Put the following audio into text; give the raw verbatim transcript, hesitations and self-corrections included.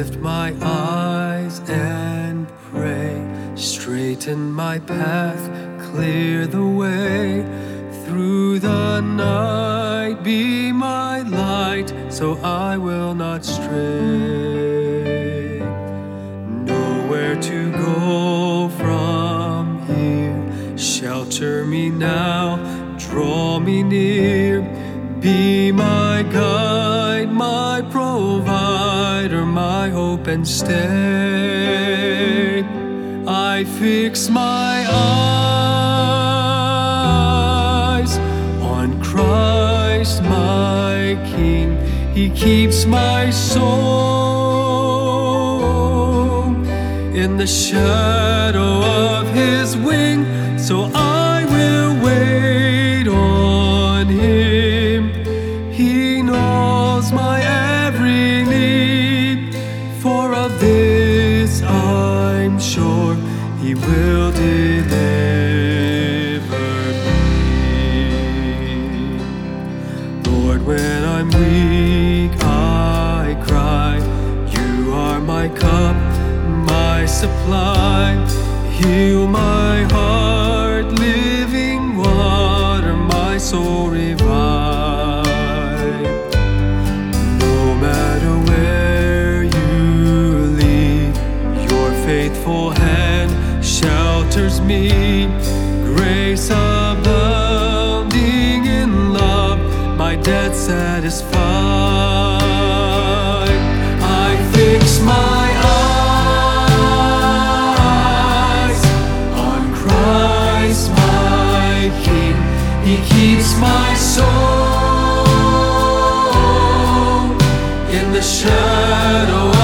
lift my eyes and pray. Straighten my path, clear the way. Through the night be my light, so I will not stray. Nowhere to go from here. Shelter me now, draw me near. Be my guide, my provider, my hope and stay. I fix my eyes on Christ my King. He keeps my soul in the shadow of His wing, so I will wait on Him. He knows my every need, for of this I'm sure He will deliver me. Lord, when I'm weak I cry, You are my cup, my supply. Heal my heart, living water, my soul revive. No matter where You lead, Your faithful hand shelters me. Grace abounding in love, my debt satisfied. I fix my eyes on Christ my King. He keeps my soul in the shadow